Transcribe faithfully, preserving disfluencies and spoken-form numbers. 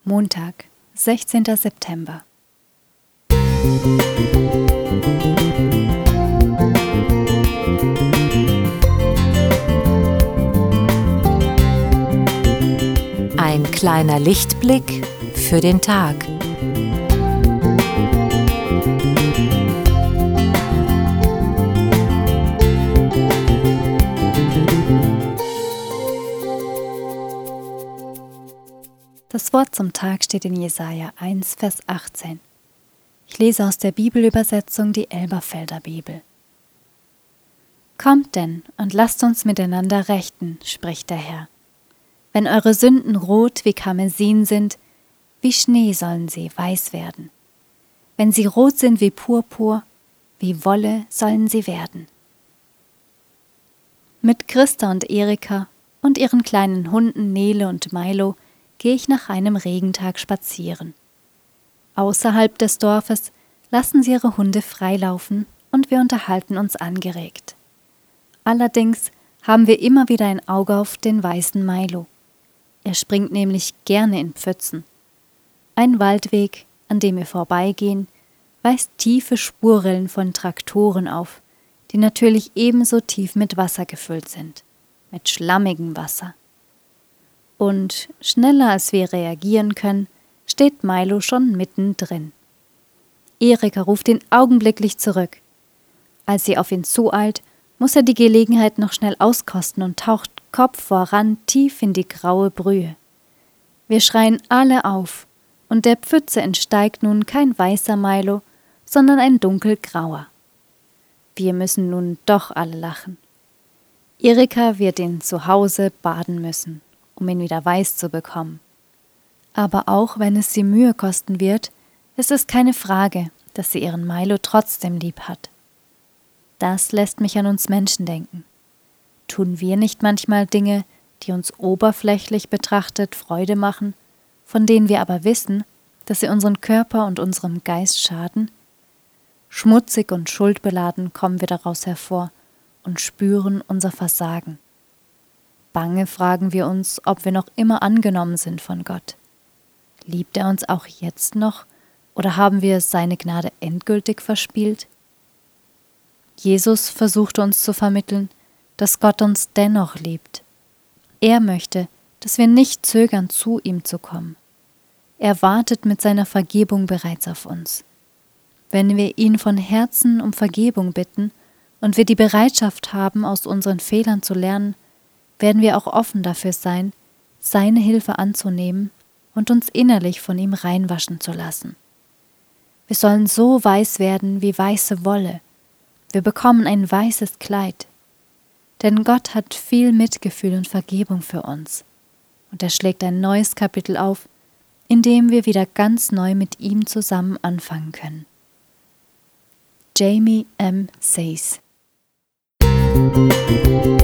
Montag, sechzehnter September. Ein kleiner Lichtblick für den Tag. Das Wort zum Tag steht in Jesaja eins, Vers achtzehn. Ich lese aus der Bibelübersetzung die Elberfelder Bibel. Kommt denn und lasst uns miteinander rechten, spricht der Herr. Wenn eure Sünden rot wie Karmesin sind, wie Schnee sollen sie weiß werden. Wenn sie rot sind wie Purpur, wie Wolle sollen sie werden. Mit Christa und Erika und ihren kleinen Hunden Nele und Milo gehe ich nach einem Regentag spazieren. Außerhalb des Dorfes lassen sie ihre Hunde freilaufen und wir unterhalten uns angeregt. Allerdings haben wir immer wieder ein Auge auf den weißen Milo. Er springt nämlich gerne in Pfützen. Ein Waldweg, an dem wir vorbeigehen, weist tiefe Spurrillen von Traktoren auf, die natürlich ebenso tief mit Wasser gefüllt sind, mit schlammigem Wasser. Und schneller als wir reagieren können, steht Milo schon mittendrin. Erika ruft ihn augenblicklich zurück. Als sie auf ihn zueilt, muss er die Gelegenheit noch schnell auskosten und taucht Kopf voran tief in die graue Brühe. Wir schreien alle auf, und der Pfütze entsteigt nun kein weißer Milo, sondern ein dunkelgrauer. Wir müssen nun doch alle lachen. Erika wird ihn zu Hause baden müssen, um ihn wieder weiß zu bekommen. Aber auch wenn es sie Mühe kosten wird, ist es keine Frage, dass sie ihren Milo trotzdem lieb hat. Das lässt mich an uns Menschen denken. Tun wir nicht manchmal Dinge, die uns oberflächlich betrachtet Freude machen, von denen wir aber wissen, dass sie unseren Körper und unserem Geist schaden? Schmutzig und schuldbeladen kommen wir daraus hervor und spüren unser Versagen. Bange fragen wir uns, ob wir noch immer angenommen sind von Gott. Liebt er uns auch jetzt noch, oder haben wir seine Gnade endgültig verspielt? Jesus versuchte uns zu vermitteln, dass Gott uns dennoch liebt. Er möchte, dass wir nicht zögern, zu ihm zu kommen. Er wartet mit seiner Vergebung bereits auf uns. Wenn wir ihn von Herzen um Vergebung bitten und wir die Bereitschaft haben, aus unseren Fehlern zu lernen, werden wir auch offen dafür sein, seine Hilfe anzunehmen und uns innerlich von ihm reinwaschen zu lassen. Wir sollen so weiß werden wie weiße Wolle. Wir bekommen ein weißes Kleid. Denn Gott hat viel Mitgefühl und Vergebung für uns. Und er schlägt ein neues Kapitel auf, in dem wir wieder ganz neu mit ihm zusammen anfangen können. Jamie M. Sayce.